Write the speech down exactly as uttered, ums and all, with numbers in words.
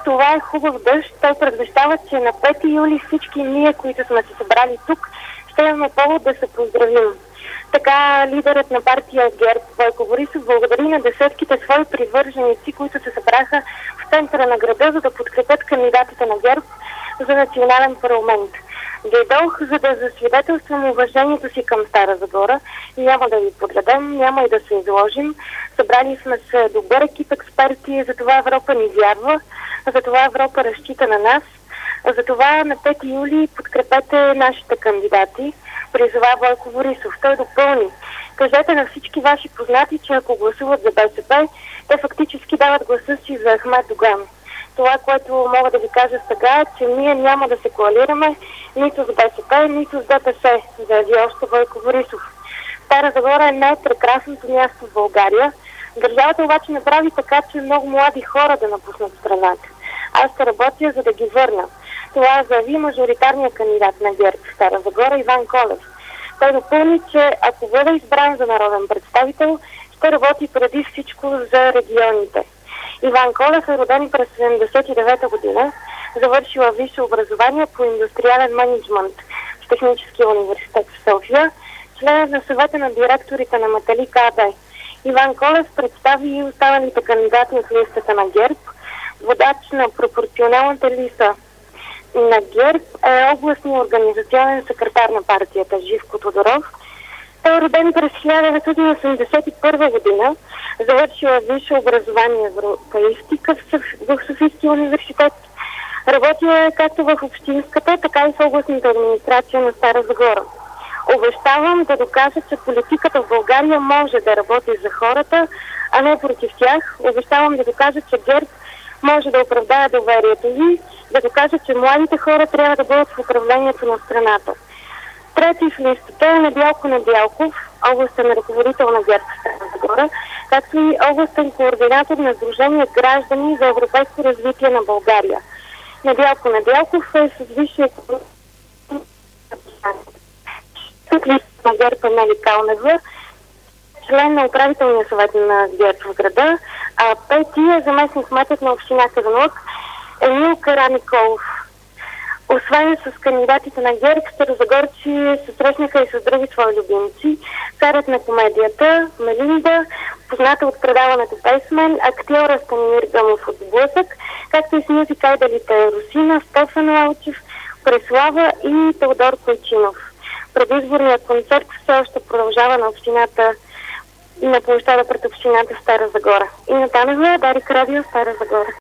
това е хубав дъжд. Той предвещава, че на пети юли всички ние, които сме се събрали тук, ще имаме повод да се поздравим. Така лидерът на партия ГЕРБ Бойко Борисов благодари на десетките свои привърженици, които се събраха в центъра на града, за да подкрепят кандидатите на ГЕРБ за национален парламент. Дойдох, за да засвидетелствам уважението си към Стара Загора. Няма да ви подведем, няма и да се изложим. Събрали сме се добър екип експерти, затова Европа ни вярва, затова Европа разчита на нас. Затова на пети юли подкрепете нашите кандидати. Призова Бойко Борисов. Той допълни: кажете на всички ваши познати, че ако гласуват за БСП, те фактически дават гласа си за Ахмед Доган. Това, което мога да ви кажа сега, е, че ние няма да се коалираме нито с БСП, нито с ДПС, заяви още Бойко Борисов. Стара Загора е най-прекрасното място в България. Държавата обаче направи така, че много млади хора да напуснат страната. Аз ще работя, за да ги върна. Това заяви мажоритарният кандидат на ГЕРБ в Стара Загора Иван Колев. Той допълни, че ако бъде избран за народен представител, ще работи преди всичко за регионите. Иван Колев е роден през седемдесет и девета година, завършила висше образование по индустриален мениджмънт в Техническия университет в София, член на съвета на директорите на Металик АД. Иван Колев представи и останалите кандидати в листата на ГЕРБ. Водач на пропорционалната листа на ГЕРБ е областният организационен секретар на партията Живко Тодоров. Той е роден през хиляда деветстотин осемдесет и първа година, завършила висше образование в европеистика в Софийския университет. Работила е както в общинската, така и в областната администрация на Стара Загора. Обещавам да докажа, че политиката в България може да работи за хората, а не против тях. Обещавам да докажа, че ГЕРБ може да оправдае доверието ви, да докаже, че младите хора трябва да бъдат в управлението на страната. Трети в листата е Недялко Недялков, областен ръководител на ГЕРБ в Стара Загора, както и областен координатор на Сдружение Граждани за европейско развитие на България. Недялко Недялков е с висше листа на ГЕРБ Нели Калнева, член на управителния съвет на ГЕРБ в града, а пети е заместник кметът на община Казанлък Емил Караниколов. Освен с кандидатите на ГЕРБ, старозагорци се срещнаха и с други свои любимци. Царят на комедията Мелинда, позната от предаването Песмен, актьора Станимир Гъмов от Сблъсък, както и с мюзикалите Русина, Стефан Лалчев, Преслава и Теодор Койчинов. Предизборният концерт все още продължава на общината на площада пред общината Стара Загора. И на Танева, Дарик Радио, Стара Загора.